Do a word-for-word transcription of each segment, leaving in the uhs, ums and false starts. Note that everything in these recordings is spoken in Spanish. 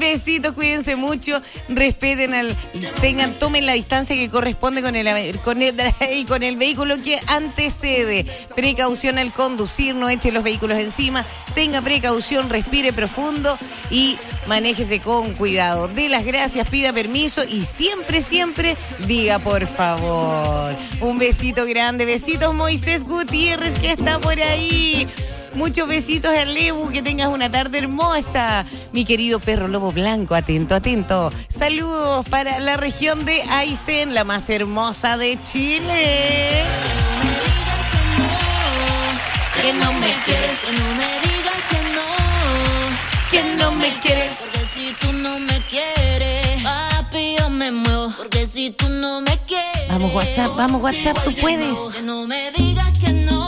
Besitos, cuídense mucho, respeten al, tengan, tomen la distancia que corresponde con el, con el, y con el vehículo que antecede. Precaución al conducir, no eche los vehículos encima, tenga precaución, respire profundo y manéjese con cuidado. Dé las gracias, pida permiso y siempre, siempre diga por favor. Un besito grande, besitos Moisés Gutiérrez que está por ahí. Muchos besitos a Lebu, que tengas una tarde hermosa. Mi querido perro lobo blanco, atento, atento. Saludos para la región de Aysén, la más hermosa de Chile. Que no me quieres, que no me digas que no, que no me quieres, porque si tú no me quieres, papi, yo me muevo, porque si tú no me quieres. Vamos WhatsApp, vamos WhatsApp, tú puedes. Que no me digas que no.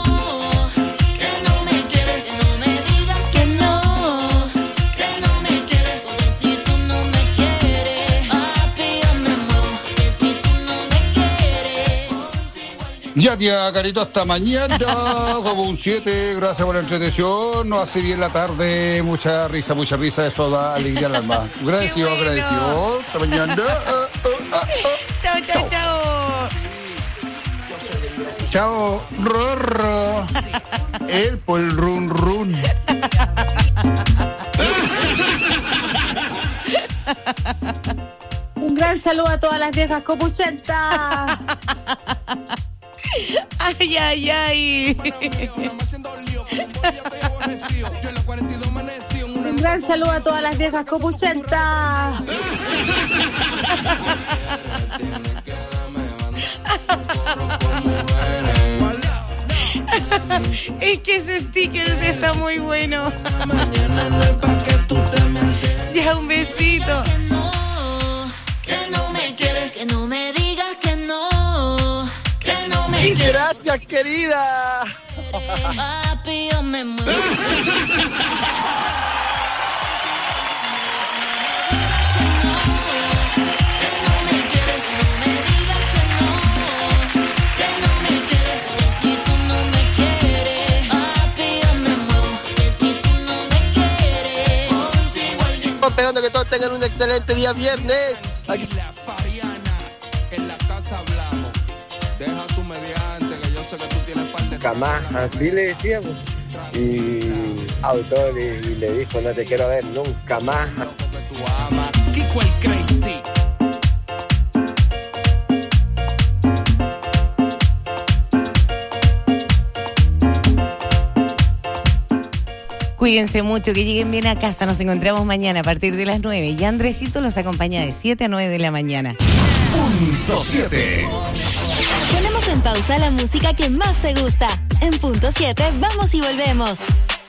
Ya, tía Carito, hasta mañana, como un siete, gracias por la entretención, nos hace bien la tarde, mucha risa, mucha risa, eso da alegría al alma. Agradecido, bueno. agradecido, hasta mañana. Chao, chao, chao. Chao, Rorro, el por el run run. Un gran saludo a todas las viejas copuchentas. Ay, ay, ay. Un gran saludo a todas las viejas copuchentas. Es que ese sticker está muy bueno. Ya, un besito. Que no me quieres, que no me digas que no. Gracias, querida. Papi, yo me muero. Esperando que todos tengan un excelente día viernes. Aquí. En la casa hablamos. Deja tu mediante, que yo sé que tú tienes parte de... Jamás, así le decíamos. Y autor y, y le dijo, no te quiero ver nunca más. Kiko el Crazy. Cuídense mucho, que lleguen bien a casa. Nos encontramos mañana a partir de las nueve. Y Andresito los acompaña de siete a nueve de la mañana. Punto siete. Ponemos en pausa la música que más te gusta. En Punto siete, vamos y volvemos.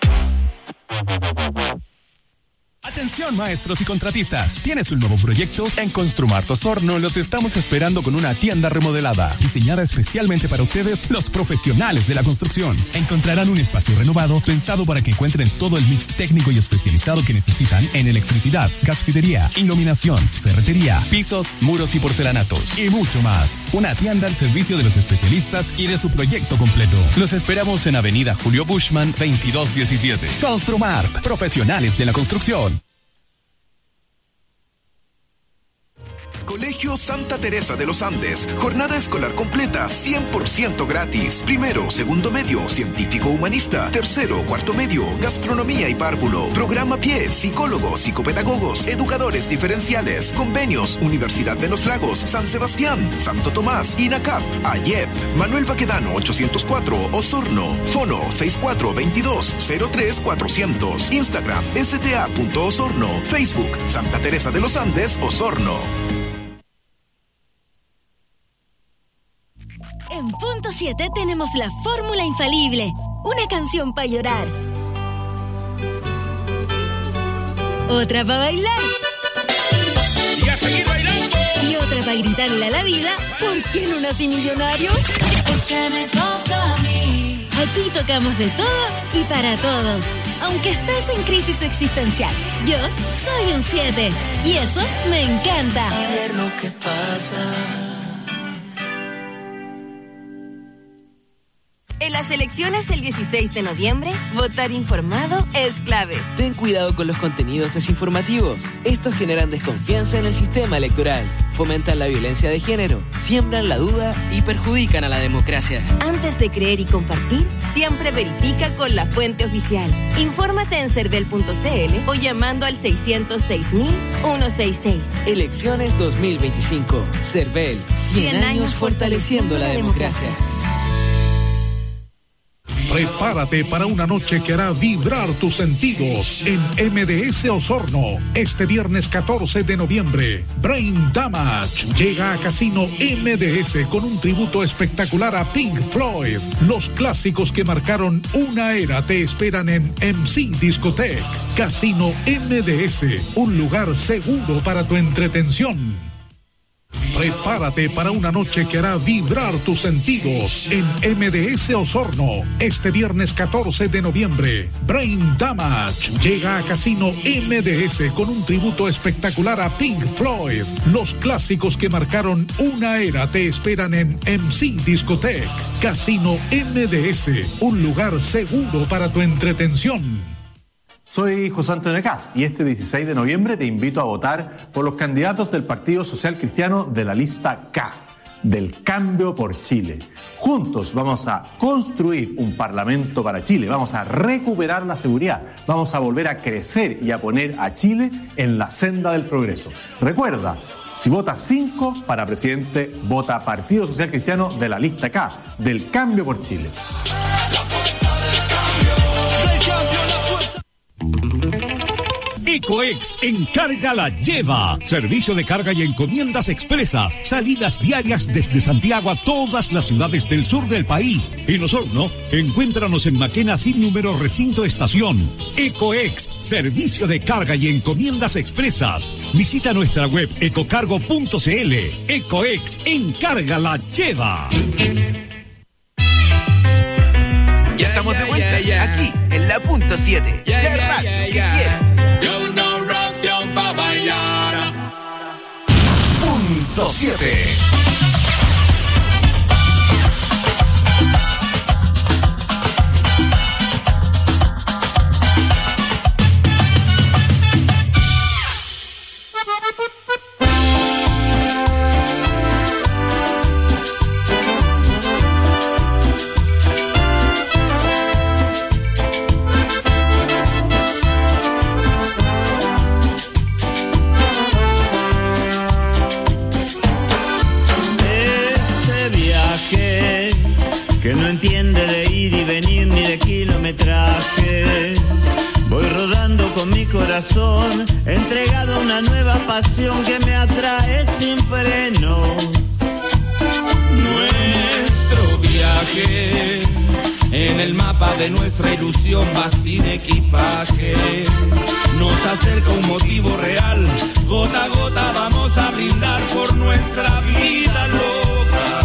Atención, maestros y contratistas. ¿Tienes un nuevo proyecto? En Construmart Osorno los estamos esperando con una tienda remodelada, diseñada especialmente para ustedes, los profesionales de la construcción. Encontrarán un espacio renovado pensado para que encuentren todo el mix técnico y especializado que necesitan en electricidad, gasfidería, iluminación, ferretería, pisos, muros y porcelanatos y mucho más. Una tienda al servicio de los especialistas y de su proyecto completo. Los esperamos en Avenida Julio Bushman veintidós diecisiete. Construmart, profesionales de la construcción. Colegio Santa Teresa de los Andes. Jornada escolar completa, cien por ciento gratis. Primero, segundo medio, científico humanista. Tercero, cuarto medio, gastronomía y párvulo. Programa pie, psicólogos, psicopedagogos, educadores diferenciales. Convenios, Universidad de los Lagos, San Sebastián, Santo Tomás, INACAP, AYEP. Manuel Baquedano ochocientos cuatro, Osorno. Fono seis cuatro dos dos cero tres cuatrocientos. Instagram, s t a punto osorno. Facebook, Santa Teresa de los Andes, Osorno. En Punto siete tenemos la fórmula infalible. Una canción para llorar. Otra para bailar. Y a seguir bailando. Y otra para gritarle a la vida, ¿por qué no nací millonario? Porque me toca a mí. Aquí tocamos de todo y para todos. Aunque estés en crisis existencial, yo soy un siete. Y eso me encanta. A ver lo que pasa. En las elecciones del dieciséis de noviembre, votar informado es clave. Ten cuidado con los contenidos desinformativos. Estos generan desconfianza en el sistema electoral, fomentan la violencia de género, siembran la duda y perjudican a la democracia. Antes de creer y compartir, siempre verifica con la fuente oficial. Infórmate en cervel punto c l o llamando al seiscientos seis mil ciento sesenta y seis. Elecciones dos mil veinticinco. Cervel, cien años fortaleciendo la democracia. Prepárate para una noche que hará vibrar tus sentidos en M D S Osorno. Este viernes catorce de noviembre, Brain Damage llega a Casino M D S con un tributo espectacular a Pink Floyd. Los clásicos que marcaron una era te esperan en M C Discotech. Casino M D S, un lugar seguro para tu entretención. Prepárate para una noche que hará vibrar tus sentidos en M D S Osorno. Este viernes catorce de noviembre, Brain Damage llega a Casino M D S con un tributo espectacular a Pink Floyd. Los clásicos que marcaron una era te esperan en M C Discotech. Casino M D S, un lugar seguro para tu entretención. Soy José Antonio Cast y este dieciséis de noviembre te invito a votar por los candidatos del Partido Social Cristiano de la lista K, del Cambio por Chile. Juntos vamos a construir un parlamento para Chile, vamos a recuperar la seguridad, vamos a volver a crecer y a poner a Chile en la senda del progreso. Recuerda, si votas cinco para presidente, vota Partido Social Cristiano de la lista K, del Cambio por Chile. Ecoex Encarga la Lleva. Servicio de carga y encomiendas expresas. Salidas diarias desde Santiago a todas las ciudades del sur del país. En Osorno, encuéntranos en Maquena sin número recinto estación. Ecoex, servicio de carga y encomiendas expresas. Visita nuestra web ecocargo punto c l. Ecoex Encarga la Lleva. Ya estamos de vuelta, yeah, yeah. Aquí en la punto siete. Yeah, de yeah, radio yeah, que yeah. quiera. Yo no rock, yo pa' bailar. Punto siete. Que no entiende de ir y venir ni de kilometraje. Voy rodando con mi corazón, entregado a una nueva pasión que me atrae sin frenos. Nuestro viaje en el mapa de nuestra ilusión va sin equipaje. Nos acerca un motivo real, gota a gota vamos a brindar por nuestra vida loca.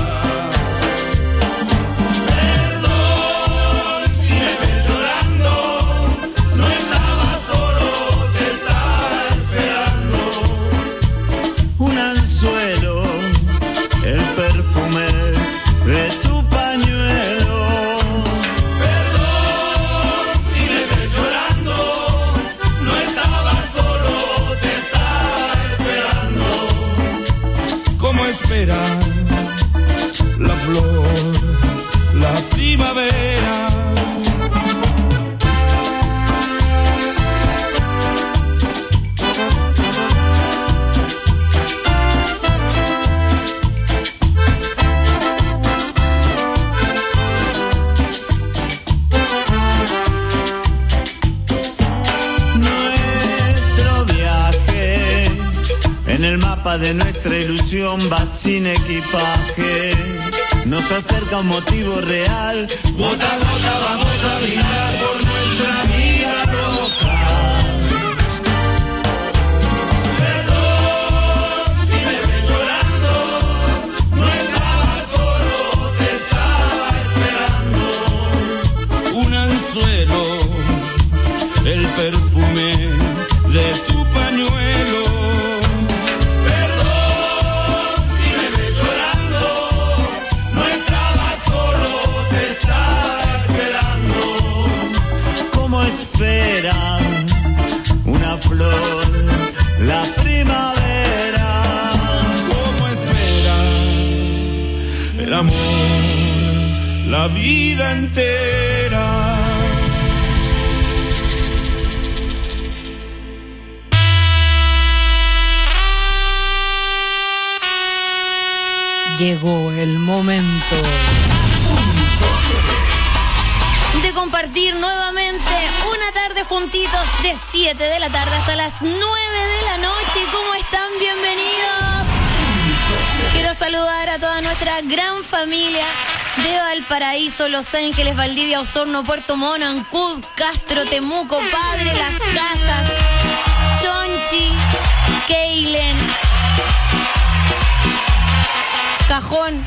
De tu pañuelo. Perdón si me ves llorando, no estaba solo, te estaba esperando. ¿Cómo esperar la flor, la primavera? En el mapa de nuestra ilusión va sin equipaje. Nos acerca un motivo real. Gota a gota vamos a brindar por nuestra vida roja. Perdón si me ves llorando, no estaba solo, te estaba esperando. Un anzuelo, el perfume de tu pañuelo. Perdón si me ves llorando, no estaba solo, te estaba la vida entera. Llegó el momento de compartir nuevamente una tarde juntitos de siete de la tarde hasta las nueve de la noche. ¿Cómo están? Bienvenidos. Quiero saludar a toda nuestra gran familia de Valparaíso, Los Ángeles, Valdivia, Osorno, Puerto Montt, Ancud, Castro, Temuco, Padre Las Casas, Chonchi, Keilen, Cajón,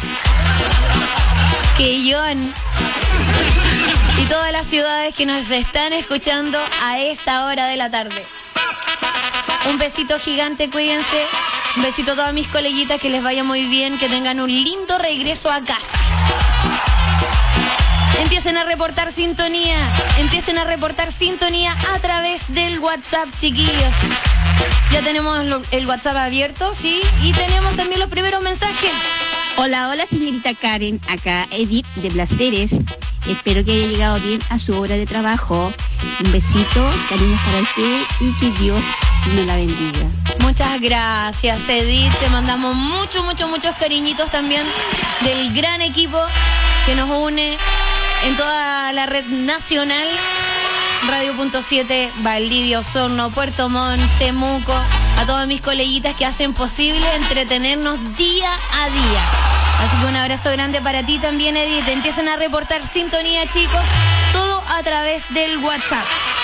Quellón y todas las ciudades que nos están escuchando a esta hora de la tarde. Un besito gigante, cuídense. Un besito a todas mis coleguitas, que les vaya muy bien, que tengan un lindo regreso a casa. Empiecen a reportar sintonía, empiecen a reportar sintonía a través del WhatsApp, chiquillos. Ya tenemos el WhatsApp abierto, sí, y tenemos también los primeros mensajes. Hola, hola señorita Karen, acá Edith de Placeres. Espero que haya llegado bien a su hora de trabajo. Un besito, cariños para usted y que Dios me la bendiga. Muchas gracias, Edith. Te mandamos muchos, muchos, muchos cariñitos también del gran equipo que nos une en toda la red nacional. Radio punto siete, Valdivia, Osorno, Puerto Montt, Temuco, a todas mis coleguitas que hacen posible entretenernos día a día. Así que un abrazo grande para ti también, Edith. Empiecen a reportar sintonía, chicos, todo a través del WhatsApp.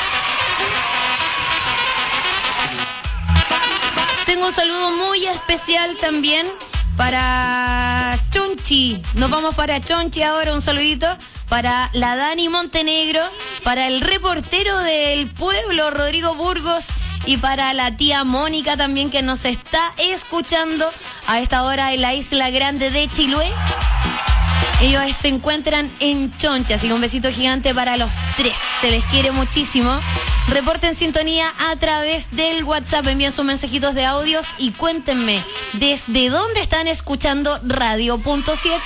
Tengo un saludo muy especial también para Chonchi. Nos vamos para Chonchi ahora, un saludito para la Dani Montenegro, para el reportero del pueblo, Rodrigo Burgos, y para la tía Mónica también, que nos está escuchando a esta hora en la Isla Grande de Chiloé. Ellos se encuentran en Chonchi, así que un besito gigante para los tres. Se les quiere muchísimo. Reporten sintonía a través del WhatsApp, envíen sus mensajitos de audios y cuéntenme desde dónde están escuchando Radio punto siete.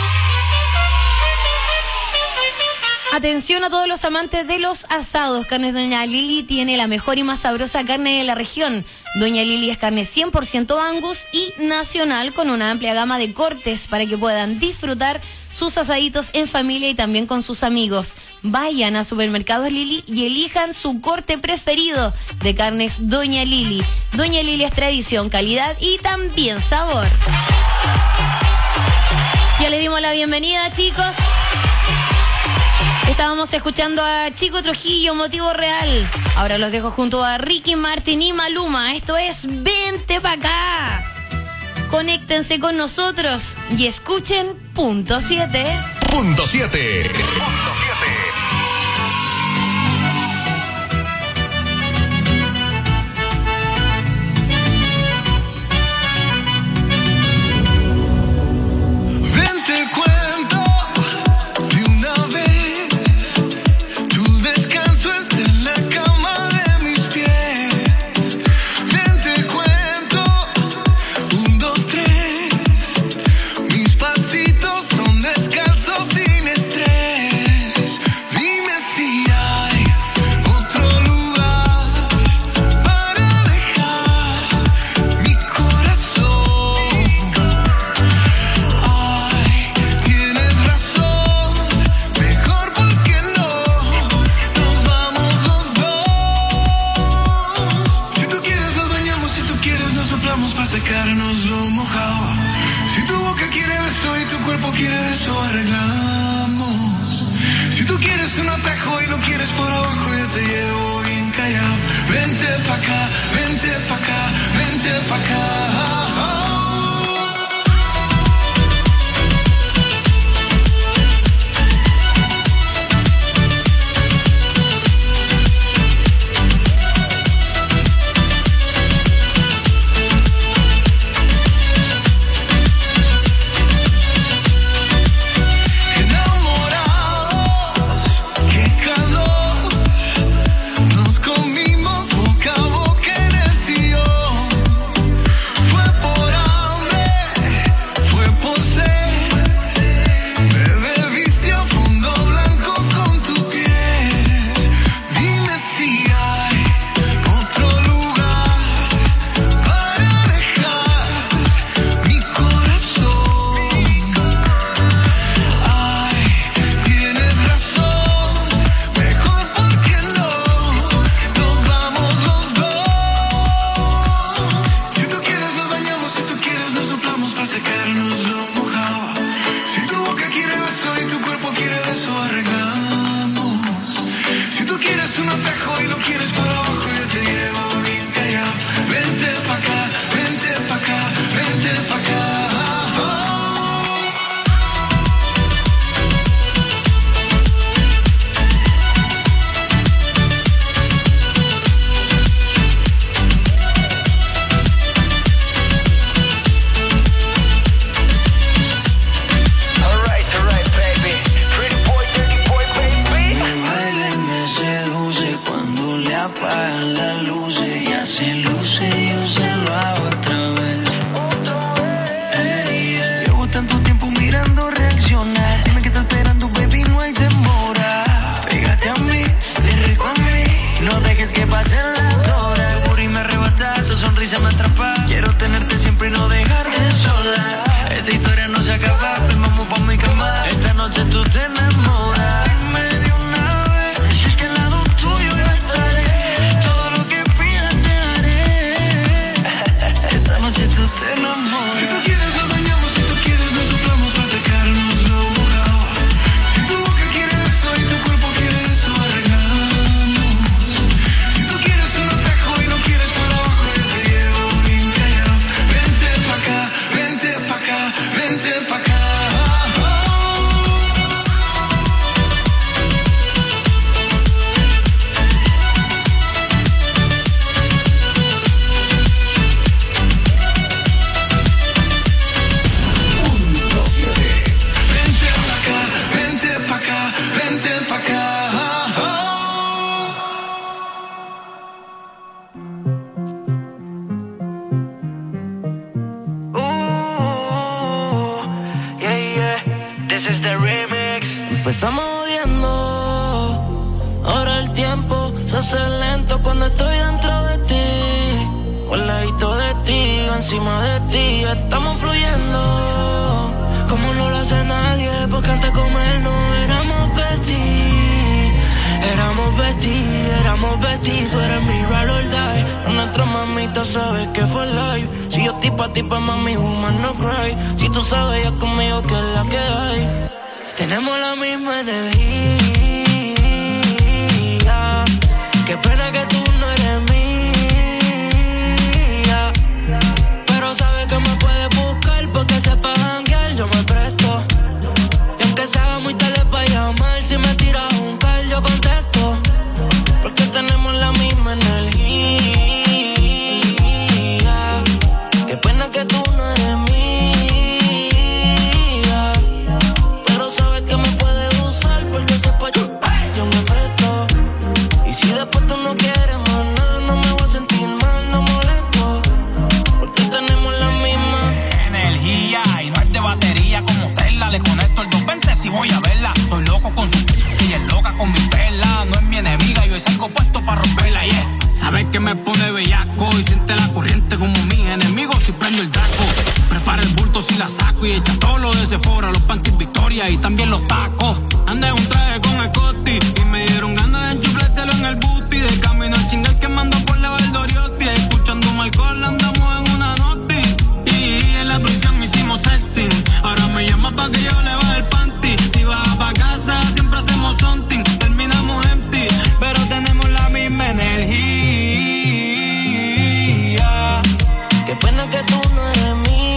Atención a todos los amantes de los asados. Carnes Doña Lili tiene la mejor y más sabrosa carne de la región. Doña Lili es carne cien por ciento Angus y nacional, con una amplia gama de cortes para que puedan disfrutar sus asaditos en familia y también con sus amigos. Vayan a Supermercados Lili y elijan su corte preferido de carnes Doña Lili. Doña Lili es tradición, calidad y también sabor. Ya le dimos la bienvenida, chicos. Estábamos escuchando a Chico Trujillo, Motivo Real. Ahora los dejo junto a Ricky Martin y Maluma. Esto es Vente Pa' Acá. Conéctense con nosotros y escuchen Punto siete. Punto siete. Nos comimos boca a boca en el camisa me atrapa. Quiero tenerte siempre y no dejarte sola. Esta historia no se acaba, ven vamos pa' mi cama. Esta noche tú te enamoras. Dime de una vez, si es que al lado tuyo yo estaré. Todo lo que pidas te daré. Esta noche tú te enamoras. Si tú quieres nos bañamos, si tú quieres nos soplamos para secarnos lo mojado. Si tu boca quiere eso y tu cuerpo quiere eso, arreglamos. Si tú quieres un atajo y no quieres para abajo, yo te llevo bien callado. Vente pa' acá, vente pa' acá, vente pa' acá. Empezamos odiando, ahora el tiempo se hace lento cuando estoy dentro de ti. Un ladito de ti, encima de ti, estamos fluyendo como no lo hace nadie, porque antes de comer no éramos besties. Éramos besties, éramos besties, tú eres mi ride or die. Nuestra mamita sabe que fue live. Si yo tipo a tipo, mami, woman no cry. Si tú sabes ya conmigo que es la que hay. Tenemos la misma energía. Qué pena que tú no eres mía. Pero sabes que me puedes buscar porque sepas janguear, yo me presto. Y aunque sea muy tarde para llamar, si me tiras un call yo contesto. Porque tenemos la misma energía. Qué pena que tú no eres mía. Yo me presto. Y si después tú no quieres más nada, no me voy a sentir mal, no molesto. Porque tenemos la misma energía. Y no es de batería como Tesla. Le conecto el doscientos veinte si voy a verla. Estoy loco con su y es loca con mi perla. No es mi enemiga, yo salgo puesto para romperla, yeah. Sabes que me pone bellaco y siente la corriente como mis enemigos si prendo el draco. Prepara el bulto si la saco y echa todo lo de Sephora, los panties Victoria y también los tacos. Andé un traje con el Coty y me dieron ganas de enchuflárselo en el booty. De camino al chingal que mando por la Valdoriotti. Escuchando un alcohol andamos en una noti. Y en la prisión hicimos sexting. Ahora me llama pa' que yo le baje el panty. Si vas pa' casa siempre hacemos something. Terminamos empty, pero tenemos la misma energía. Qué pena que tú no eres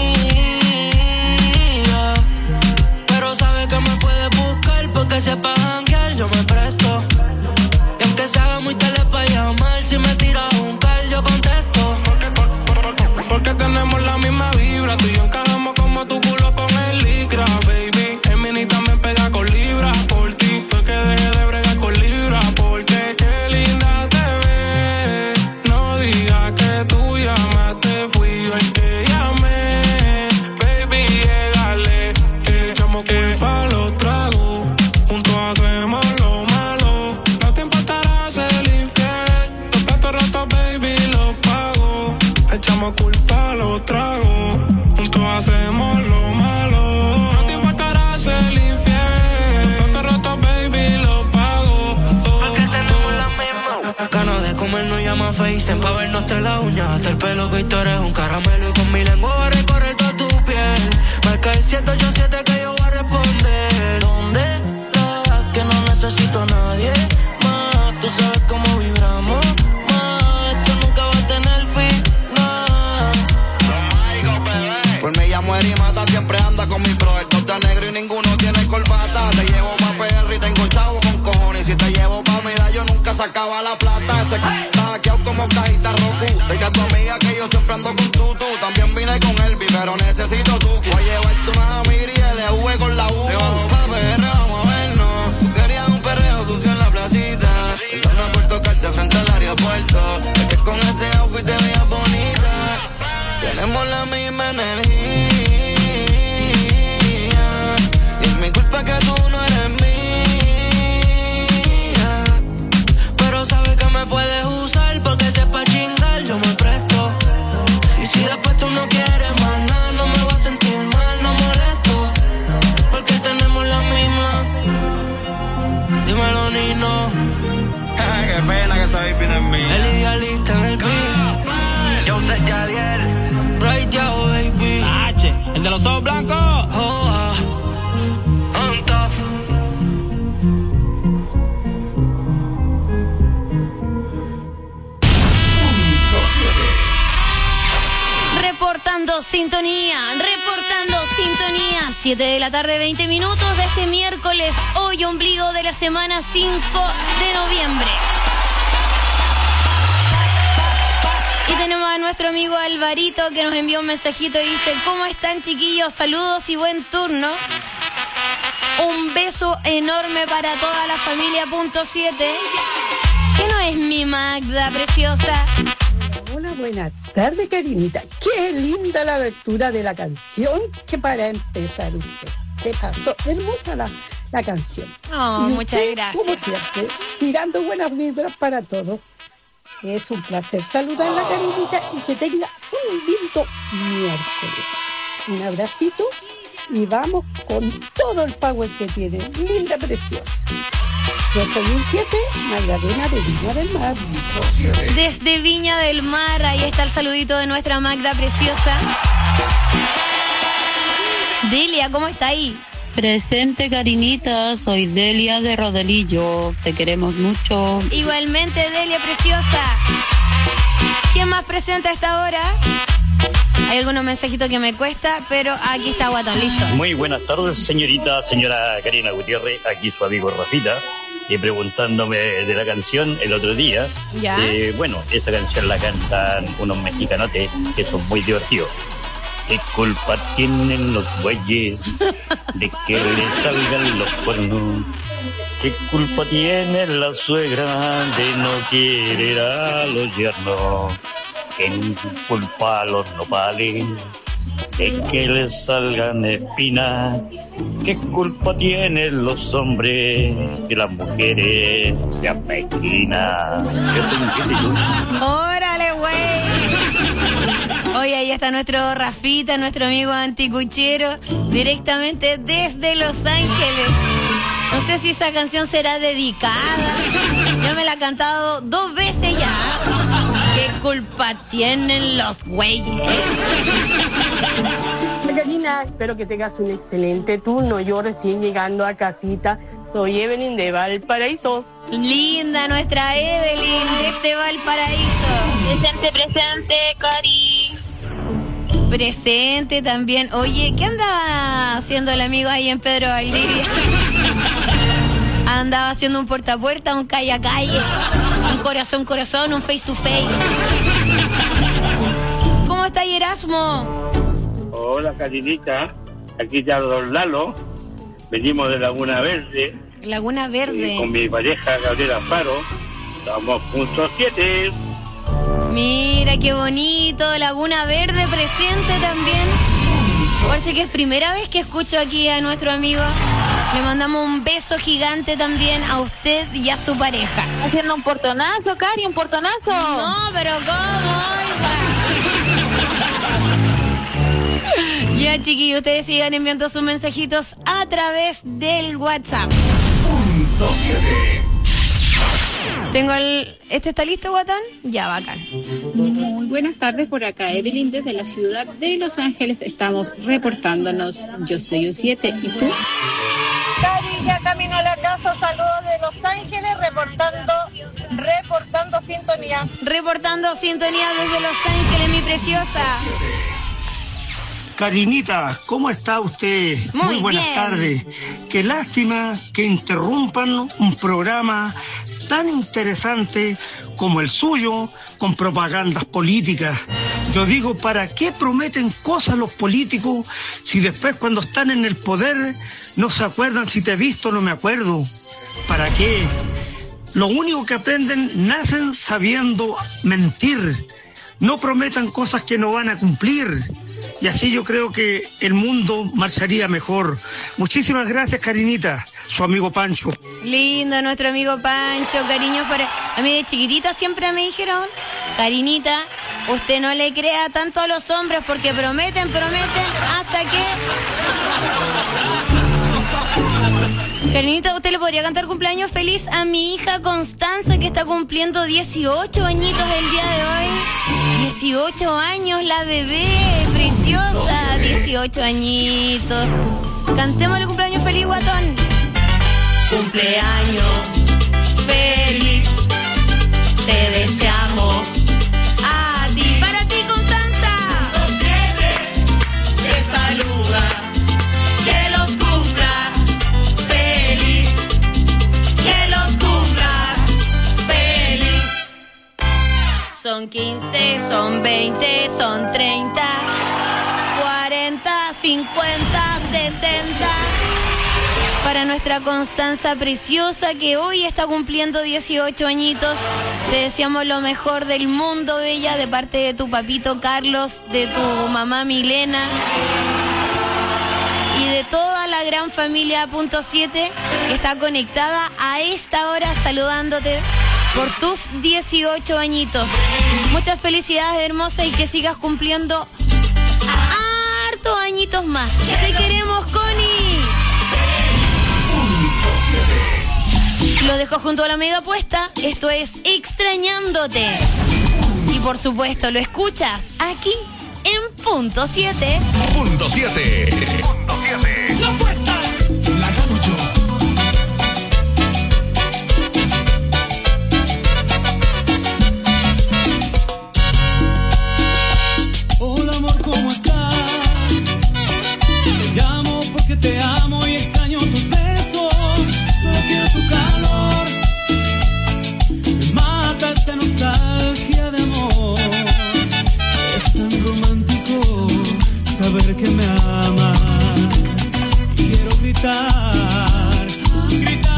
mía. Pero sabes que me puedes buscar porque sepa janguear, yo me presto. Y aunque se haga muy tarde para llamar, si me tiras un call yo contesto. Porque, por, por, por, porque tenemos la misma vibra. Tú y yo encajamos como tu culo con el licra, baby. El mini también pega con libra. Por ti fue que dejé de bregar con libra. Porque qué linda te ves. No digas que tú llamaste, fui yo el que llamé. Baby, llegale. Le echamos culpa a los tragos. Juntos hacemos lo malo. No te importará ser infiel. Los platos rotos, baby, los pago. Le echamos culpa a los tragos. Juntos hacemos lo malo. No te importará ser infiel. Los platos rotos, baby, los pago. Porque tenemos la misma. Ganas de comer no llama FaceTime pa' vernos de la uña. Hasta el pelo que tú eres un caramelo. Y con mi lengua voy a recorrer toda tu piel. Marca el siete ocho siete que yo voy a responder. ¿Dónde estás? Que no necesito a nadie más. Tú sabes cómo vibramos más. Esto nunca va a tener final. Por mí ella muere y mata. Siempre anda con mi bro. El top está negro y ninguno tiene corbata. Te llevo pa' P R y tengo chavo con cojones. Si te llevo pa' Mida yo nunca sacaba la plata. Ese c*** está hackeado como cajita Roku. Diga a tu amiga que yo siempre ando con tutu. También vine con Elvi, pero necesito tu. Voy a llevarte una amiga y L V con la U. Te bajo pa' P R, vamos a vernos. Tú querías un perreo sucio en la placita. Entonces por tocarte frente al aeropuerto. Es que con ese outfit te veías bonita. Tenemos la misma energía. Y es mi culpa que tú no eres mía. Pero sabes que me puedes usar porque sepa chingar, yo me presto. José Yadier. Right yo, baby. H, el de los ojos blancos. Oh, ah. On top. Reportando sintonía, reportando sintonía. siete de la tarde, veinte minutos de este miércoles, hoy ombligo de la semana cinco de noviembre. Y tenemos a nuestro amigo Alvarito que nos envió un mensajito y dice: ¿cómo están, chiquillos? Saludos y buen turno. Un beso enorme para toda la familia punto siete. ¿Qué no es mi Magda preciosa? Hola, buenas tardes, Karinita. Qué linda la abertura de la canción, que para empezar usted se pasó hermosa la, la canción. Oh, y muchas usted, gracias. como siempre, tirando buenas vibras para todos. Es un placer saludarla, oh. Karinita, y que tenga un lindo miércoles. Un abracito y vamos con todo el power que tiene. Linda, preciosa. Yo soy un siete, Magdalena de Viña del Mar. Desde Viña del Mar, ahí está el saludito de nuestra Magda preciosa. Delia, ¿cómo está ahí? Presente, Karinita, soy Delia de Rodelillo, te queremos mucho. Igualmente, Delia preciosa. ¿Quién más presente a esta hora? Hay algunos mensajitos que me cuesta, pero aquí está Guatón, listo. Muy buenas tardes, señorita, señora Karina Gutiérrez, aquí su amigo Rafita, y preguntándome de la canción el otro día. ¿Ya? Eh, bueno, esa canción la cantan unos mexicanotes que son muy divertidos. ¿Qué culpa tienen los güeyes de que le salgan los cuernos? ¿Qué culpa tiene la suegra de no querer a los yernos? ¿Qué culpa a los nopales de que les salgan espinas? ¿Qué culpa tienen los hombres que las mujeres se apequinan? ¡Órale, güey! Hoy ahí está nuestro Rafita, nuestro amigo anticuchero, directamente desde Los Ángeles. No sé si esa canción será dedicada. Yo me la he cantado dos veces ya. ¿Qué culpa tienen los güeyes? Karina, espero que tengas un excelente turno. Yo recién llegando a casita, soy Evelyn de Valparaíso. Linda nuestra Evelyn desde Valparaíso. Presente, presente, Cari. Presente también. Oye, ¿qué andaba haciendo el amigo ahí en Pedro Valdivia? Andaba haciendo un puerta a puerta, un calle a calle, un corazón corazón, un face to face. ¿Cómo está Erasmo? Hola, Karinita. Aquí ya Don Lalo. Venimos de Laguna Verde. Laguna Verde. Y con mi pareja Gabriela Faro. Estamos punto siete. Mira qué bonito, Laguna Verde presente también. Parece que es primera vez que escucho aquí a nuestro amigo. Le mandamos un beso gigante también a usted y a su pareja. Haciendo un portonazo, Cari, un portonazo. No, pero ¿cómo? Oiga. Ya, chiquillos, ustedes sigan enviando sus mensajitos a través del WhatsApp. Punto siete. Tengo el... ¿Este está listo, Guatón? Ya, bacán. Muy buenas tardes por acá, Evelyn, desde la ciudad de Los Ángeles. Estamos reportándonos. Yo soy un siete, ¿y tú? Cari, ya camino a la casa, saludos de Los Ángeles, reportando, reportando sintonía. Reportando sintonía desde Los Ángeles, mi preciosa. Karinita, ¿cómo está usted? Muy, Muy buenas bien. tardes. Qué lástima que interrumpan un programa tan interesante como el suyo con propagandas políticas. Yo digo, ¿para qué prometen cosas los políticos si después cuando están en el poder no se acuerdan si te he visto o no me acuerdo? ¿Para qué? Lo único que aprenden, nacen sabiendo mentir. No prometan cosas que no van a cumplir. Y así yo creo que el mundo marcharía mejor. Muchísimas gracias, Karinita, su amigo Pancho. Lindo nuestro amigo Pancho, cariño para... A mí de chiquitita siempre me dijeron, Karinita, usted no le crea tanto a los hombres porque prometen, prometen, hasta que... Karinita, ¿usted le podría cantar cumpleaños feliz a mi hija Constanza, que está cumpliendo dieciocho añitos el día de hoy? dieciocho años la bebé, preciosa, dieciocho añitos. Cantémosle cumpleaños feliz, guatón. Cumpleaños feliz, te deseamos a ti. Para ti, Constanza. Los siete te saluda, que los cumplas feliz, que los cumplas feliz. Son quince, son veinte, son treinta, cuarenta, cincuenta, sesenta. Para nuestra Constanza preciosa que hoy está cumpliendo dieciocho añitos, te deseamos lo mejor del mundo, bella, de parte de tu papito Carlos, de tu mamá Milena y de toda la gran familia Punto siete que está conectada a esta hora saludándote por tus dieciocho añitos. Muchas felicidades, hermosa, y que sigas cumpliendo hartos añitos más. Te queremos, Connie. Lo dejo junto a la mega puesta. Esto es Extrañándote. Y por supuesto lo escuchas aquí en Punto siete. Punto siete. Punto siete. La puesta la gano yo. Hola amor, ¿cómo estás? Te llamo porque te amo y extraño tus besos. Solo quiero tu calor. Me mata esta nostalgia de amor. Es tan romántico saber que me amas. Quiero gritar, gritar.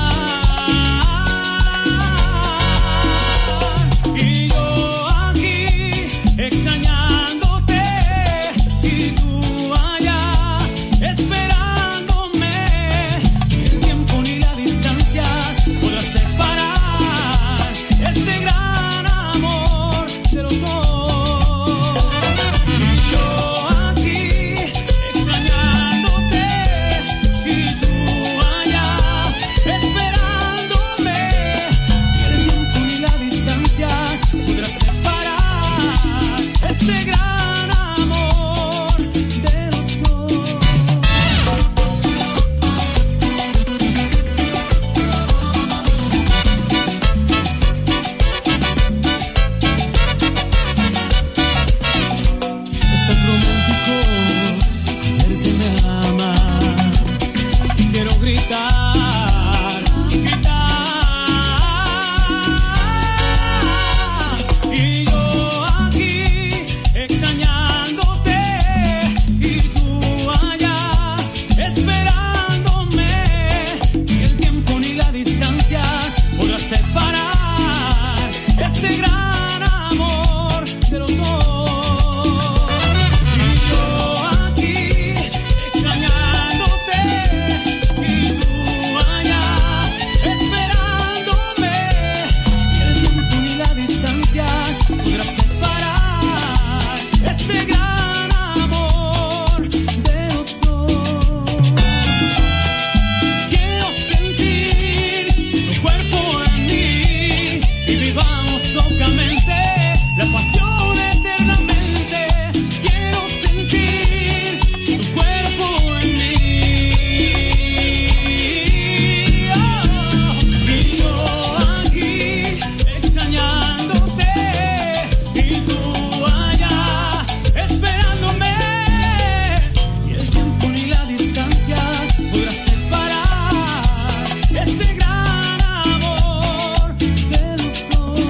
Y yo aquí extrañándote y tú allá esperándome. El tiempo ni la distancia podrá separar este gran amor de los dos. Y yo aquí extrañándote y tú allá esperándome. El tiempo ni la distancia podrá separar este gran amor de los dos. Es tan romántico saber que me amas. Quiero gritar, gritar. Y yo aquí extrañándote y tú allá esperándome. Y el tiempo ni la distancia podrá separar este gran amor de los dos. Y yo aquí extrañándote y tú allá esperándome. Y el tiempo ni la distancia podrá separar este gran amor de los dos. Quiero sentir tu cuerpo en mí y vivamos locamente la pasión eternamente. Quiero sentir tu cuerpo en mí. Oh, y yo aquí extrañándote y tú allá esperándome. Y el tiempo ni la distancia podrá separar este gran amor de los dos.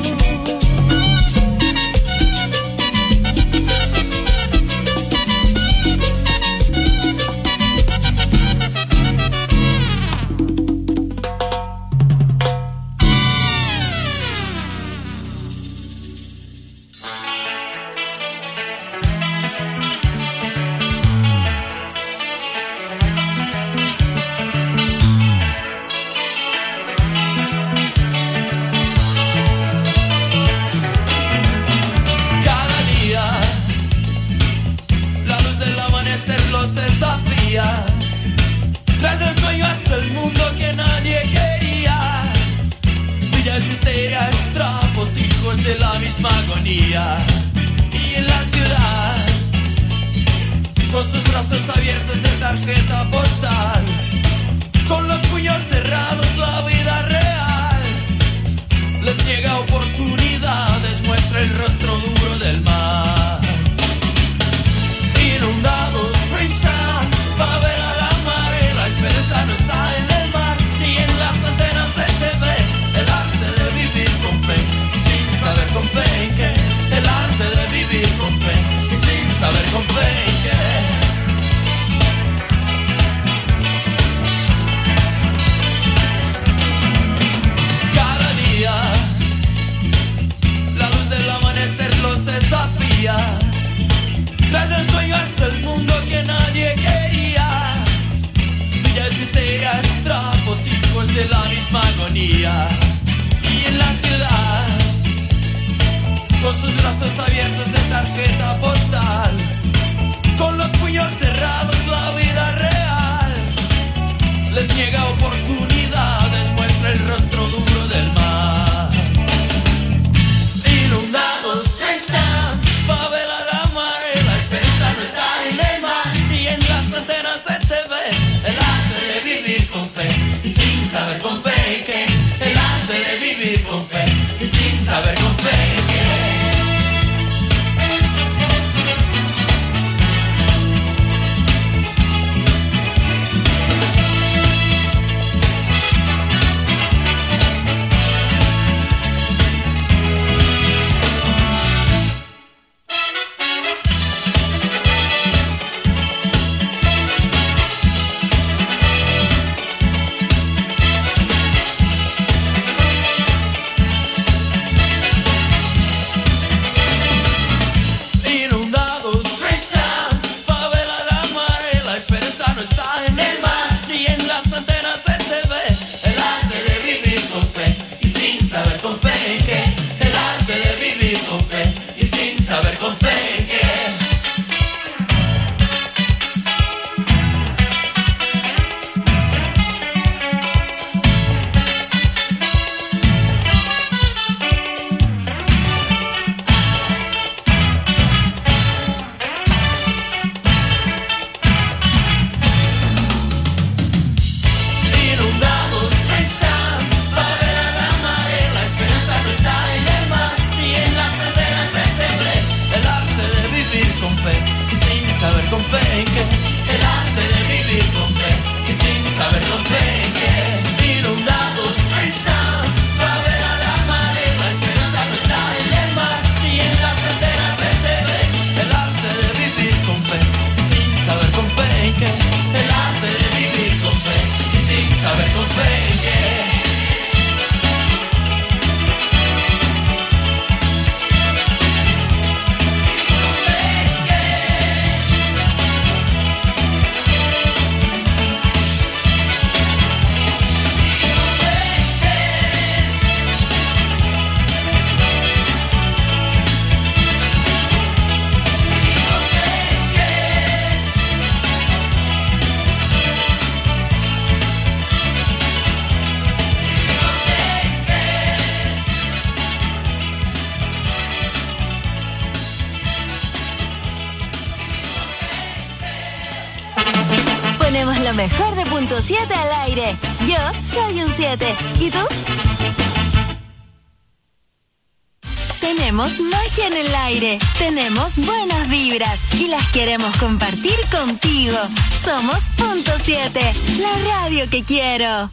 Cada día la luz del amanecer los desafía. Tras el sueño hasta el mundo que nadie quería. Villas misterias, trapos, hijos de la misma agonía. Y en la ciudad, con sus brazos abiertos de tarjeta postal, con los puños cerrados la vida real les niega oportunidades, muestra el rostro duro del mar. Inundados, Freestyle, favela la mare, la esperanza no está en el mar ni en las antenas de T V. El arte de vivir con fe y sin saber con fe que el arte de vivir con fe y sin saber con fe que cada día la luz del amanecer los desafía. Tras el sueño hasta el mundo que nadie quería. Villas, miserias, trapos, hijos de la misma agonía. Y en la ciudad, con sus brazos abiertos de tarjeta postal, con los puños cerrados la vida real les niega oportunidades, muestra el rostro duro del mar. Inundados, están, favela la mare, la esperanza no está en el mar ni en las antenas de T V. El arte de vivir con fe y sin saber con fe que el arte de vivir con fe y sin saber con fe que Lo mejor de punto siete al aire. Yo soy un siete. ¿Y tú? Tenemos magia en el aire. Tenemos buenas vibras y las queremos compartir contigo. Somos punto siete, la radio que quiero.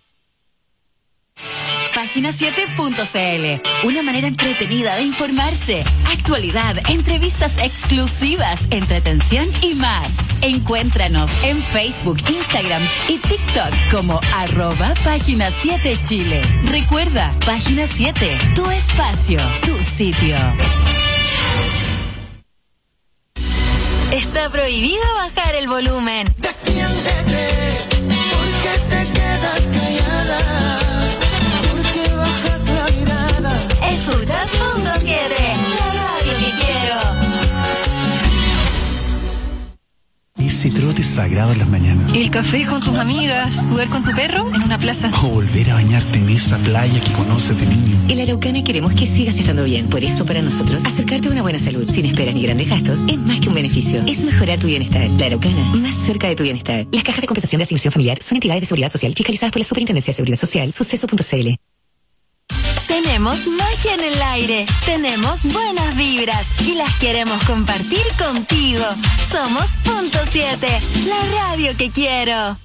Página siete punto c l, una manera entretenida de informarse, actualidad, entrevistas exclusivas, entretención y más. Encuéntranos en Facebook, Instagram y TikTok como arroba Página siete Chile. Recuerda, Página siete, tu espacio, tu sitio. Está prohibido bajar el volumen. Defiéndete, porque te quedas callada. Escuchas punto siete, la radio que quiero. Y si ese trote sagrado en las mañanas. El café con tus amigas, jugar con tu perro en una plaza. O volver a bañarte en esa playa que conoces de niño. En La Araucana queremos que sigas estando bien. Por eso, para nosotros, acercarte a una buena salud sin esperas ni grandes gastos es más que un beneficio. Es mejorar tu bienestar. La Araucana, más cerca de tu bienestar. Las cajas de compensación de asignación familiar son entidades de seguridad social fiscalizadas por la Superintendencia de Seguridad Social, suceso punto c l. Tenemos magia en el aire, tenemos buenas vibras y las queremos compartir contigo. Somos Punto siete, la radio que quiero.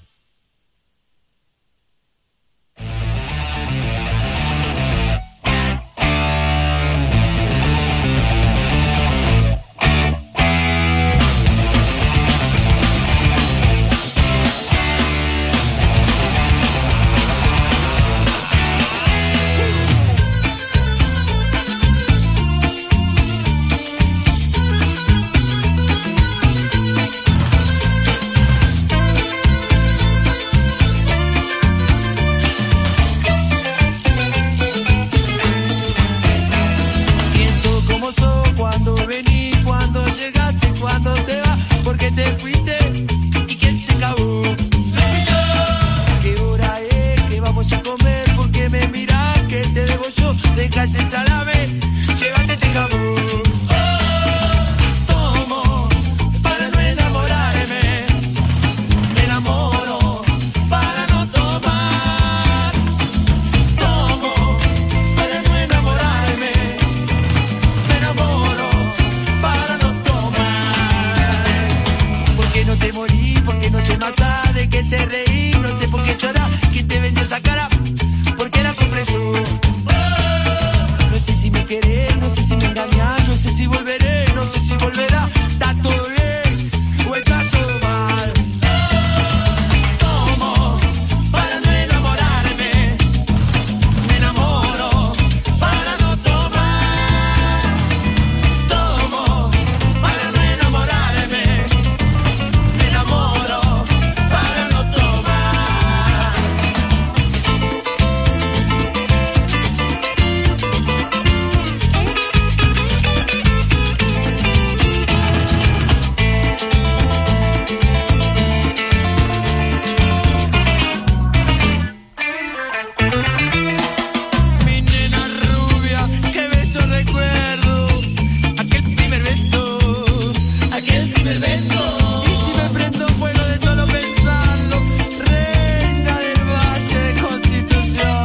Ese salame, llévate este jamón. Tomo para no enamorarme, me enamoro para no tomar. Tomo para no enamorarme, me enamoro para no tomar. ¿Por qué no te morí? ¿Por qué no te matás? ¿De qué te reí? No sé por qué llorás. ¿Quién te vendió esa cara? ¿Por qué la compré yo? No sé si me querés, no sé si me engañás, no sé si volveré, no sé si volverá. Está todo bien o está todo mal. Tomo para no enamorarme, me enamoro para no tomar. Tomo para no enamorarme, me enamoro para no tomar. Mi nena rubia, qué beso recuerdo. Aquel primer beso, aquel primer beso. Y si me prendo fuego de solo pensarlo, reina del Valle de Constitución.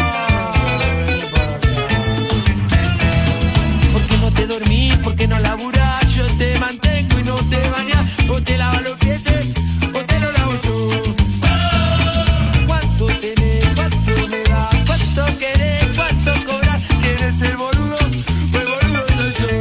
¿Por qué no te dormís? ¿Por qué no laburás? Yo te mantengo y no te bañás. O te lavas los pies, o te lo lavo yo. ¿Cuánto tenés? ¿Cuánto me das? ¿Cuánto querés? ¿Cuánto cobras? ¿Quién es el boludo? O el boludo soy yo.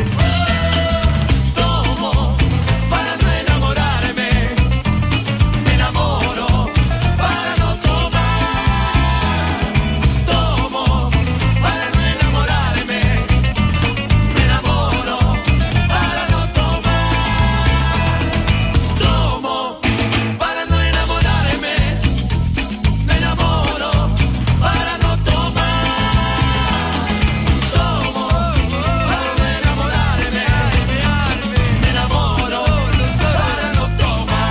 Tomo para no enamorarme, me enamoro para no tomar. Tomo para no enamorarme, me enamoro para no tomar. Tomo para no enamorarme, me enamoro para no tomar. Tomo para no enamorarme, me enamoro para no tomar.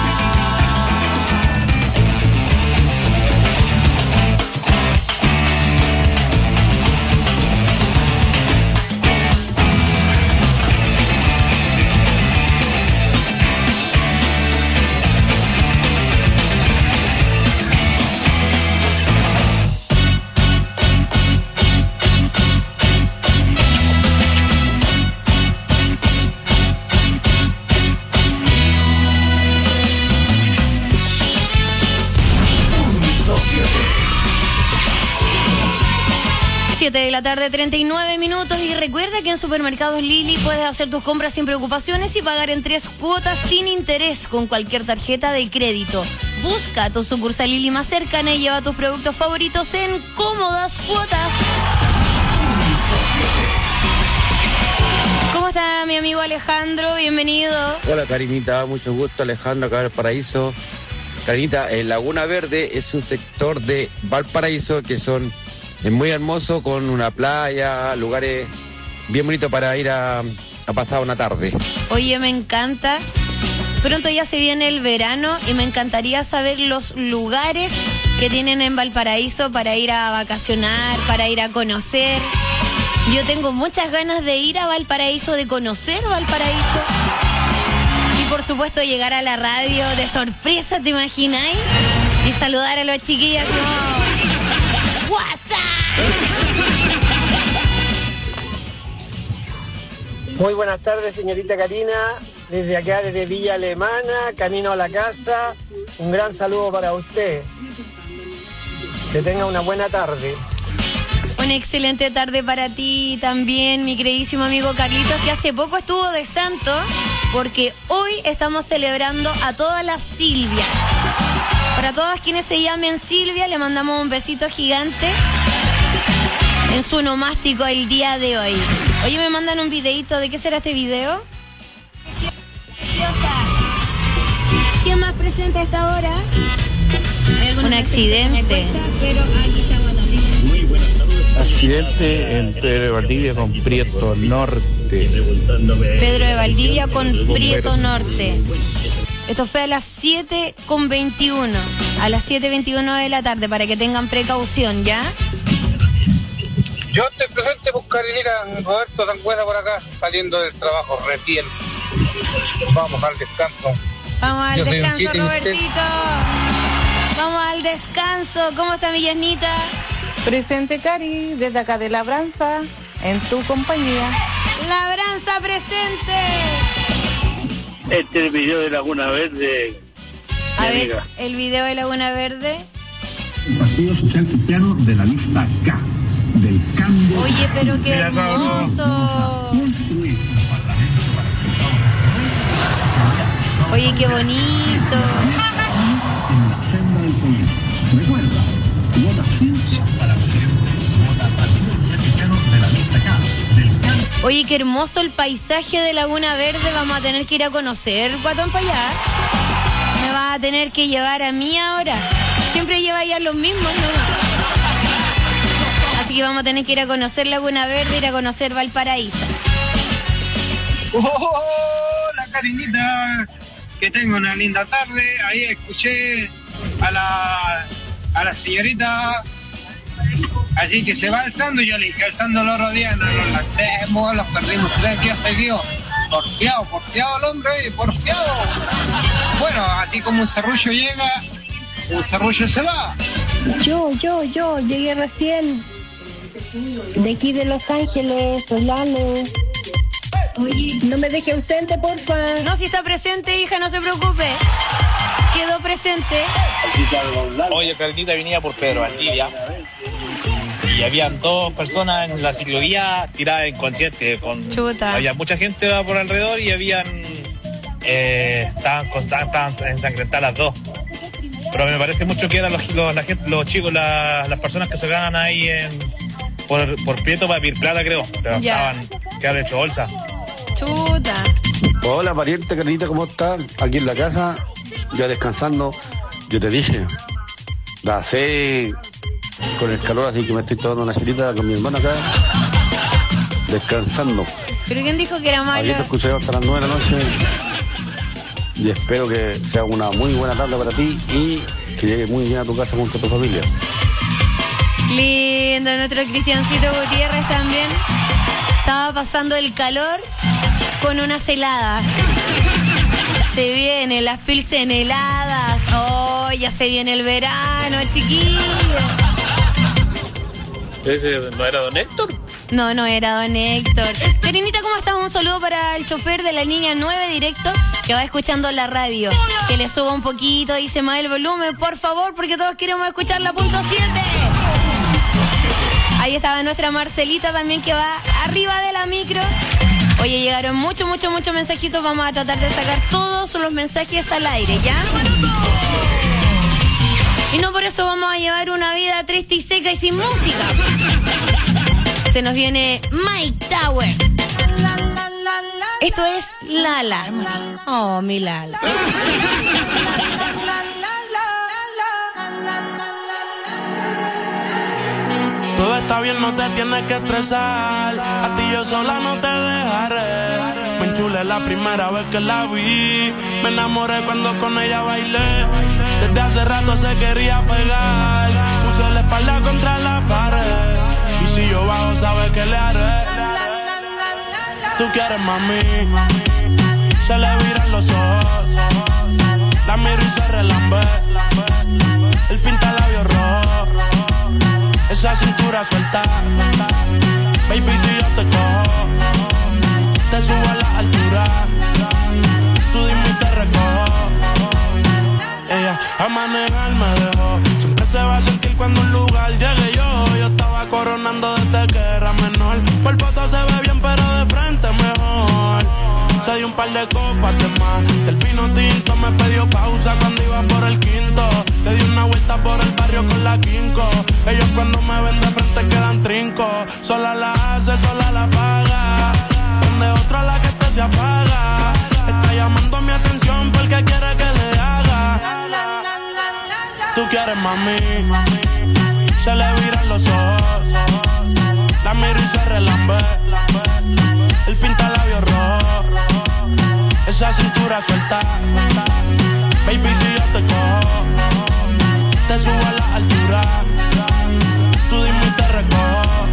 siete de la tarde, treinta y nueve minutos. Y recuerda que en Supermercados Lili puedes hacer tus compras sin preocupaciones y pagar en tres cuotas sin interés con cualquier tarjeta de crédito. Busca tu sucursal Lili más cercana y lleva tus productos favoritos en cómodas cuotas. ¿Cómo está mi amigo Alejandro? Bienvenido. Hola Karinita, mucho gusto, Alejandro, acá del Paraíso. Karinita, el Laguna Verde es un sector de Valparaíso que son es muy hermoso, con una playa, lugares bien bonitos para ir a, a pasar una tarde. Oye, me encanta Pronto ya se viene el verano y me encantaría saber los lugares que tienen en Valparaíso para ir a vacacionar, para ir a conocer. Yo tengo muchas ganas de ir a Valparaíso, de conocer Valparaíso. Y por supuesto llegar a la radio de sorpresa, ¿te imagináis? Y saludar a los chiquillos como... ¡WhatsApp! Muy buenas tardes, señorita Karina. Desde acá, desde Villa Alemana, camino a la casa. Un gran saludo para usted. Que tenga una buena tarde. Una excelente tarde para ti también, mi queridísimo amigo Carlitos, que hace poco estuvo de santo, porque hoy estamos celebrando a todas las Silvias. Para todas quienes se llamen Silvia, le mandamos un besito gigante en su nomástico el día de hoy. Oye, me mandan un videito. ¿De qué será este video? Preciosa. ¿Quién más presente a esta hora? Un accidente. Accidente en Pedro de Valdivia con Prieto Norte. Pedro de Valdivia con Prieto Norte. Esto fue a las siete con veintiuno. A las siete veintiuno de la tarde, para que tengan precaución, ¿ya? Yo estoy presente, pues, Carinita, Roberto Sangüesa por acá, saliendo del trabajo recién. Vamos al descanso. Vamos al Yo descanso, Robertito. Vamos al descanso. ¿Cómo está mi Yasnita? Presente, Cari, desde acá de Labranza, en tu compañía. Labranza presente. Este es el video de Laguna Verde. A ver, amiga. El video de Laguna Verde. El Partido Social Cristiano de la lista K, del cambio. Oye, pero qué hermoso. Oye, qué bonito. Recuerda, si votas sí, para si votas Partido Social Cristiano de la lista K, del cambio. Oye, qué hermoso el paisaje de Laguna Verde. Vamos a tener que ir a conocer, guatón, para allá. Me vas a tener que llevar a mí ahora. Siempre lleva ya los mismos, ¿no? Así que vamos a tener que ir a conocer Laguna Verde, ir a conocer Valparaíso. Hola, Carinita. Que tenga una linda tarde. Ahí escuché a la a la señorita. Así que se va alzando. Yo le dije alzando los otros días, no nos lancemos, los perdimos tres días seguidos. Porfiado, porfiado el hombre, porfiado. Bueno, así como un serrullo llega, un serrullo se va. Yo, yo, yo, llegué recién. De aquí de Los Ángeles, soy Lalo. Oye, no me deje ausente, porfa. No, si está presente, hija, no se preocupe. Quedó presente. Oye, Carlita venía por Pedro Valdivia y habían dos personas en la ciclovía tiradas inconscientes. Con, Chuta. Había mucha gente por alrededor y habían eh, estaban, con, estaban ensangrentadas las dos. Pero me parece mucho que eran los, los, la gente, los chicos, la, las personas que se ganan ahí en, por, por Prieto para Vir Plata, creo. Pero Ya. estaban, quedaron hecho bolsa. Chuta. Hola, pariente, Carlita, ¿cómo estás? Aquí en la casa, ya descansando. Yo te dije, la sé con el calor, así que me estoy tomando una chilita con mi hermano acá, descansando. ¿Pero quién dijo que era malo? Aquí te escuché hasta las nueve de la noche y espero que sea una muy buena tarde para ti y que llegues muy bien a tu casa junto a tu familia. Lindo, nuestro Cristiancito Gutiérrez también estaba pasando el calor con unas heladas. Se vienen las pilsen heladas. Oh, ya se viene el verano, chiquillos. ¿Ese no era don Héctor? No, no era don Héctor. Karinita, ¿cómo estás? Un saludo para el chofer de la línea nueve directo que va escuchando la radio. Que le suba un poquito, dice más el volumen, por favor, porque todos queremos escuchar la punto siete. Ahí estaba nuestra Marcelita también, que va arriba de la micro. Oye, llegaron muchos, muchos, muchos mensajitos. Vamos a tratar de sacar todos los mensajes al aire, ¿ya? Y no por eso vamos a llevar una vida triste y seca y sin música. Se nos viene Mike Tower. Esto es Lala. Oh, mi Lala. Todo está bien, no te tienes que estresar. A ti yo sola no te dejaré. Me chula la primera vez que la vi. Me enamoré cuando con ella bailé. Desde hace rato se quería pegar. Puse la espalda contra la pared. Y si yo bajo, sabes que le haré. Tú quieres, mami. Se le viran los ojos. La miro y se relambe. El pinta labios rojo. Esa cintura suelta. Baby, si yo te cojo, te subo a la altura. Tú dime y te recojo. Ella a manejar me dejó. Siempre se va a sentir cuando un lugar llegue yo. Yo estaba coronando desde que era menor. Por foto se ve bien, pero de frente mejor. Se dio un par de copas de más. Del vino tinto me pidió pausa cuando iba por el quinto. Le di una vuelta por el barrio con la quinco. Ellos cuando me ven de frente quedan trinco. Sola la hace, sola la paga. Donde otra la que este se apaga. Está llamando mi atención porque quiere que le haga. Tú quieres, mami. Se le viran los ojos. La miro y se relambe. El pinta labios rojo. Esa cintura suelta. Baby, si yo te cojo, te subo a la altura. Tú dime y te recojo.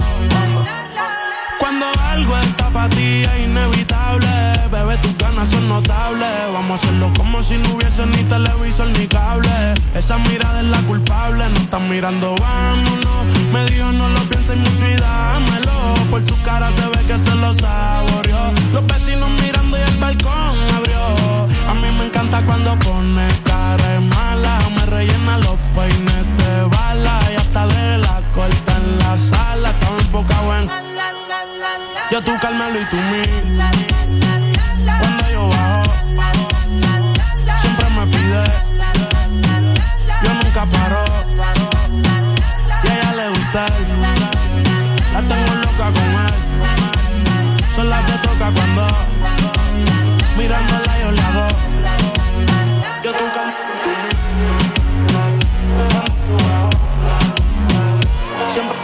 Cuando algo está para ti es inevitable. Bebé, tus ganas son notables. Vamos a hacerlo como si no hubiese ni televisor ni cable. Esa mirada es la culpable. No están mirando, vámonos. Me dijo no lo pienses mucho y dámelo. Por su cara se ve que se lo saboreó. Los vecinos mirando y el balcón abrió. A mí me encanta cuando pone cara de mala. Me rellena los peines de bala. Y hasta de la corta en la sala. Estaba enfocado en yo, tú, Carmelo y tú, mí. Cuando yo bajo, siempre me pide. Yo nunca paro. Y a ella le gusta él. La tengo loca con él. Sola se toca cuando mirándola yo le hago. Yo, tú, Carmelo y tú, mí. Siempre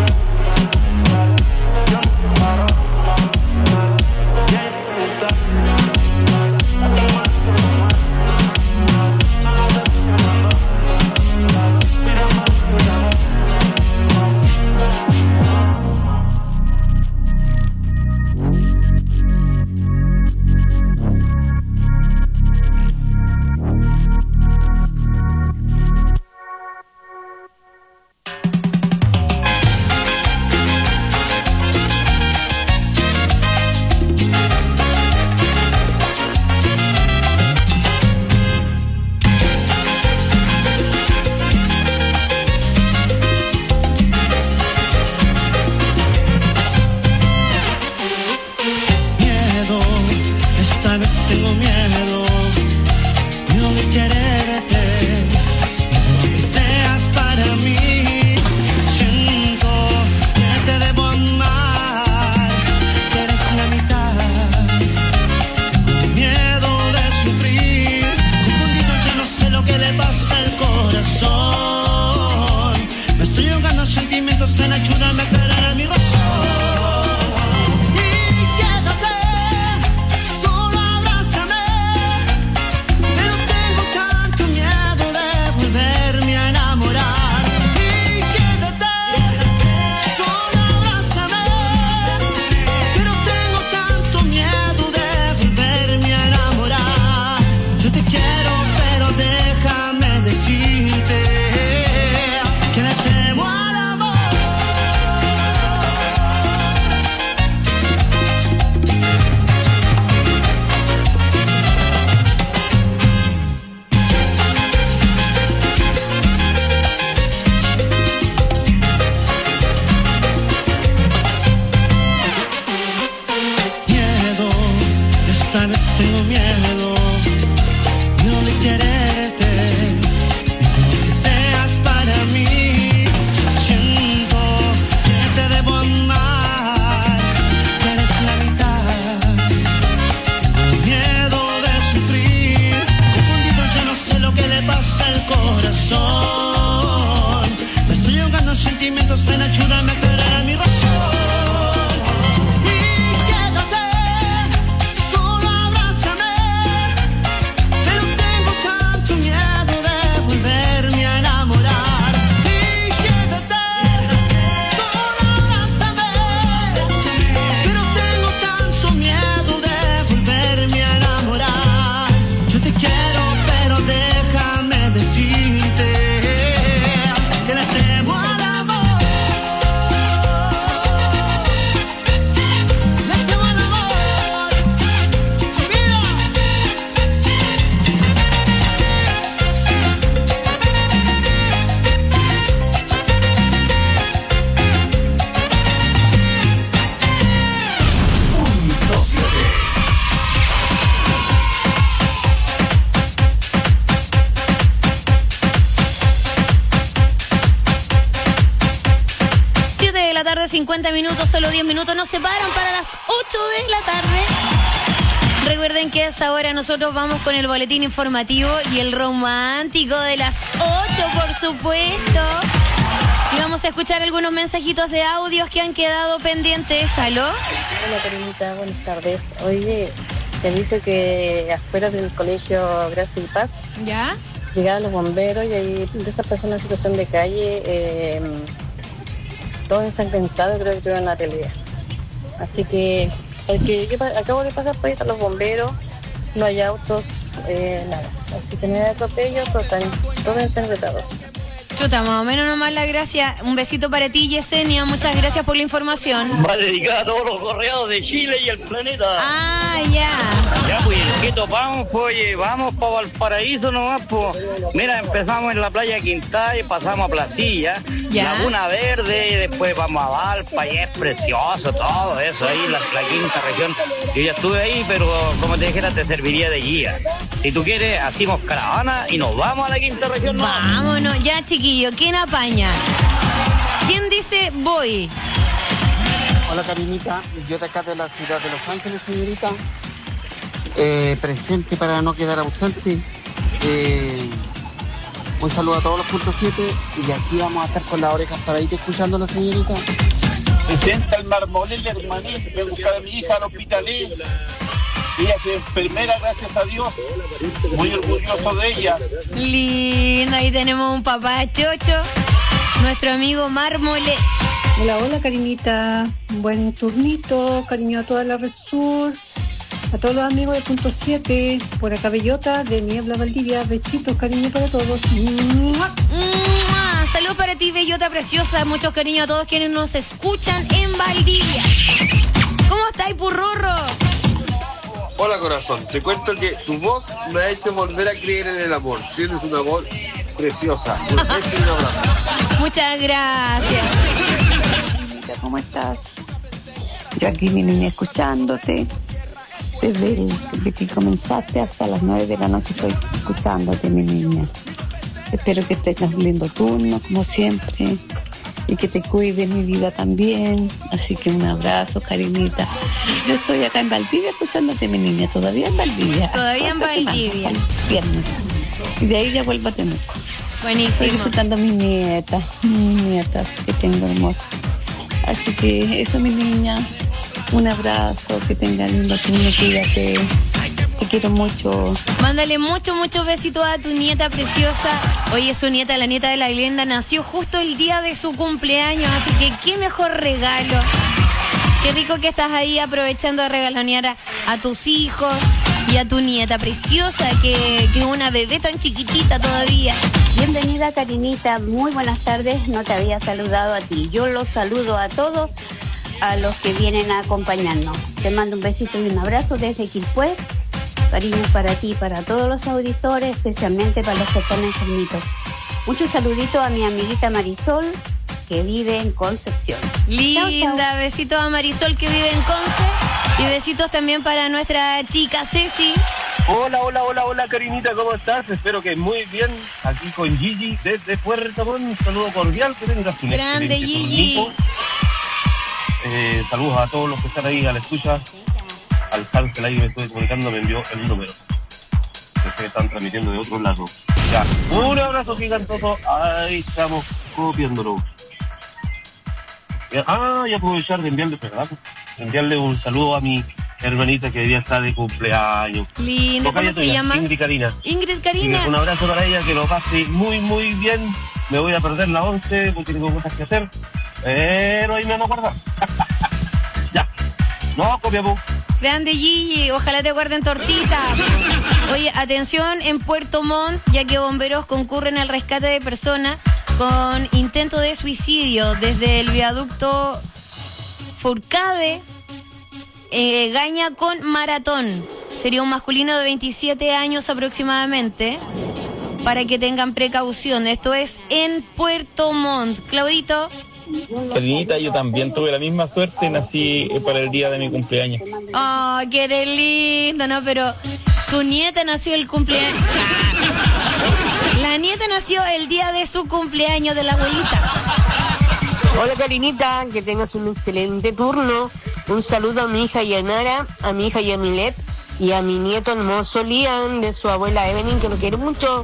yo nunca paro. Solo abrázame, pero tengo tanto miedo. cincuenta minutos, solo diez minutos nos separan para las ocho de la tarde. Recuerden que a esa hora nosotros vamos con el boletín informativo y el romántico de las ocho, por supuesto. Y vamos a escuchar algunos mensajitos de audios que han quedado pendientes. ¿Aló? Hola, Karinita, buenas tardes. Oye, te aviso que afuera del colegio Gracia y Paz, ¿ya? Llegaron los bomberos y hay de esas personas en situación de calle, eh, todos ensangrentados, creo que tuvieron la pelea. Así que, el que yo acabo de pasar por ahí están los bomberos, no hay autos, eh, nada. Así que no hay atropello, todos están todos ensangrentados. Chuta, más o menos nomás la gracia. Un besito para ti, Yesenia. Muchas gracias por la información. Va dedicada a todos los correados de Chile y el planeta. Ah, ya. Ya, pues, ¿qué topamos? Pues, oye, vamos para Valparaíso nomás, pues. Mira, empezamos en la playa Quintay, pasamos a Placilla, ya. Laguna Verde, después vamos a Valpa, y es precioso todo eso ahí, la, la quinta región. Yo ya estuve ahí, pero como te dijera, te serviría de guía. Si tú quieres, hacemos caravana y nos vamos a la quinta región, ¿no? Vámonos, ya, chiquillo. ¿Quién apaña? ¿Quién dice voy? Hola, Karinita. Yo de acá de la ciudad de Los Ángeles, señorita. Eh, presente para no quedar ausente. Eh, un saludo a todos los puntos siete y aquí vamos a estar con las orejas paraditas escuchando a la señorita. Presenta el Marmolel, hermanito. Voy a buscar a mi hija al hospital. Ella es enfermera, gracias a Dios. Muy orgulloso de ellas. Lindo, ahí tenemos un papá chocho, nuestro amigo Mármole. Hola, hola, Karinita. Buen turnito, cariño a toda la Red Sur, a todos los amigos de Punto siete, por acá Bellota, de Niebla Valdivia. Besitos, cariño para todos. ¡Mua! ¡Mua! Salud para ti, Bellota preciosa. Muchos cariños a todos quienes nos escuchan en Valdivia. ¿Cómo estáis, Purrorro? Hola, corazón, te cuento que tu voz me ha hecho volver a creer en el amor. Tienes una voz preciosa. Un beso y un abrazo. Muchas gracias. ¿Cómo estás? Yo aquí, mi niña, escuchándote. Desde, el, desde que comenzaste hasta las nueve de la noche estoy escuchándote, mi niña. Espero que tengas un lindo turno, como siempre. Y que te cuide mi vida también. Así que un abrazo, Karinita. Yo estoy acá en Valdivia escuchándote, mi niña. Todavía en Valdivia. Todavía en Valdivia. Viernes. Y de ahí ya vuelvo a Temuco. Buenísimo. Estoy disfrutando a mis nietas. Mis nietas que tengo hermosas. Así que eso, mi niña. Un abrazo. Que tengas lindo turno. Cuídate. Te quiero mucho. Mándale mucho, mucho besito a tu nieta preciosa. Oye, su nieta, la nieta de la Glenda, nació justo el día de su cumpleaños, así que qué mejor regalo. Qué rico que estás ahí aprovechando de regalonear a, a tus hijos y a tu nieta preciosa, que es una bebé tan chiquitita todavía. Bienvenida, Karinita. Muy buenas tardes. No te había saludado a ti. Yo los saludo a todos, a los que vienen a acompañarnos. Te mando un besito y un abrazo desde Quilpué. Cariños para ti, para todos los auditores, especialmente para los que están enfermitos. Muchos saluditos a mi amiguita Marisol, que vive en Concepción. Linda, chau, chau. Besitos a Marisol, que vive en Conce. Y besitos también para nuestra chica Ceci. Hola, hola, hola, hola, Karinita, ¿cómo estás? Espero que muy bien. Aquí con Gigi desde Puerto Montt. Un saludo cordial, que tengas un grande Gigi. Turnito. Eh, saludos a todos los que están ahí a la escucha. Al Hansel ahí me estoy comunicando, me envió el número. Que se están transmitiendo de otro lado. Ya, un abrazo gigantoso. Ahí estamos copiándolo. Ya, ah, y aprovechar de enviarle, ¿verdad? Enviarle un saludo a mi hermanita que hoy día está de cumpleaños. Linda, ¿cómo se llama? Ingrid Karina. Ingrid Karina. Un abrazo para ella, que lo pase muy, muy bien. Me voy a perder la once porque tengo cosas que hacer. Pero ahí me van a guardar. Ya. No, copiamos. Grande Gigi, ojalá te guarden tortita. Oye, atención en Puerto Montt, ya que bomberos concurren al rescate de personas con intento de suicidio desde el viaducto Furcade, eh, Gaña con Maratón. Sería un masculino de veintisiete años aproximadamente, para que tengan precaución. Esto es en Puerto Montt. Claudito. Karinita, yo también tuve la misma suerte, nací para el día de mi cumpleaños. Oh, que eres lindo, ¿no? Pero su nieta nació el cumpleaños. La nieta nació el día de su cumpleaños de la abuelita. Hola Karinita, que tengas un excelente turno. Un saludo a mi hija Yanara, a mi hija Yamilet y a mi nieto hermoso Liam, de su abuela Evelyn, que lo quiere mucho.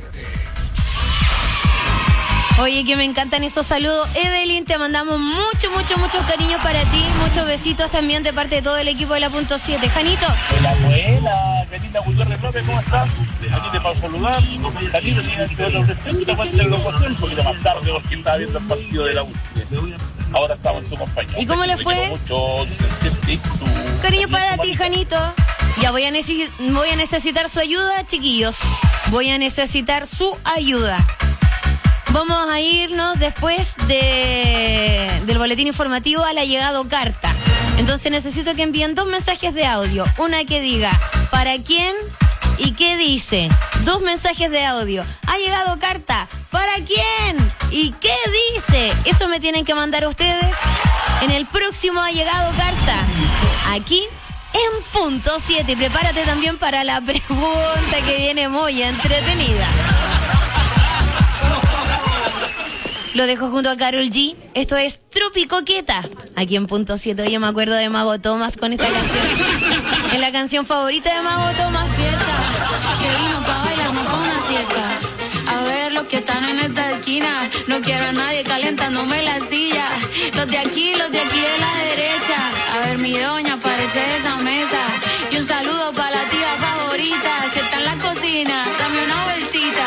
Oye, que me encantan esos saludos. Evelyn, te mandamos mucho, mucho, muchos cariños para ti. Muchos besitos también de parte de todo el equipo de la punto siete. Janito. Hola, buena. Janita Gutiérrez López, ¿cómo estás? Aquí te paso a saludar. Janito tiene que ver presente, te falta el locución un poquito más tarde porque estaba viendo el partido de la U C. Ahora estamos en tu compañía. ¿Y cómo le fue? Mucho, tu... Cariño para ti, Janito. Ya voy a, necesi- voy a necesitar su ayuda, chiquillos. Voy a necesitar su ayuda. Vamos a irnos después de, del boletín informativo a la llegado carta. Entonces necesito que envíen dos mensajes de audio. Una que diga ¿para quién? ¿Y qué dice? Dos mensajes de audio. Ha llegado carta. ¿Para quién? ¿Y qué dice? Eso me tienen que mandar ustedes en el próximo Ha llegado carta. Aquí en punto siete. Prepárate también para la pregunta que viene muy entretenida. Lo dejo junto a Karol G. Esto es Tropicoqueta. Aquí en punto siete. Yo me acuerdo de Mago Thomas con esta canción. Es la canción favorita de Mago Thomas. Fiesta, que vino pa' bailar, no pa' una siesta. A ver los que están en esta esquina. No quiero a nadie calentándome la silla. Los de aquí, los de aquí de la derecha. A ver mi doña, aparece de esa mesa. Y un saludo para la tía favorita que está en la cocina. Dame una vueltita.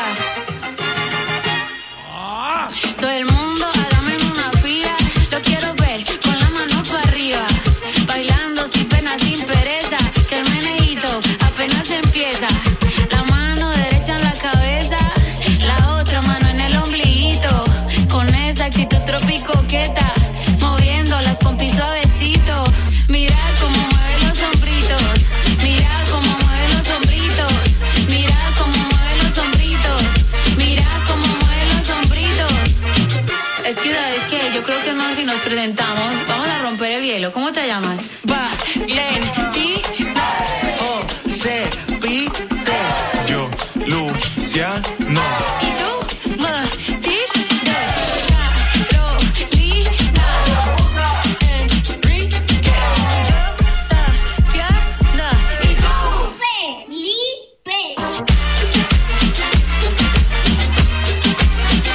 Todo el mundo hágame en una fila. Lo quiero ver con la mano para arriba. Bailando sin pena, sin pereza. Que el menejito apenas empieza. La mano derecha en la cabeza, la otra mano en el ombliguito. Con esa actitud tropicoqueta, moviendo las pompis suavecito. Mira cómo mueve los hombritos. Mira cómo mueve los hombritos. Mira cómo mueve los hombritos. Mira cómo mueve los hombritos. Es que, es que yo creo que es mejor si nos presentamos. Vamos a romper el hielo. ¿Cómo te llamas? Valentina. O C P T. Yo, Luciano.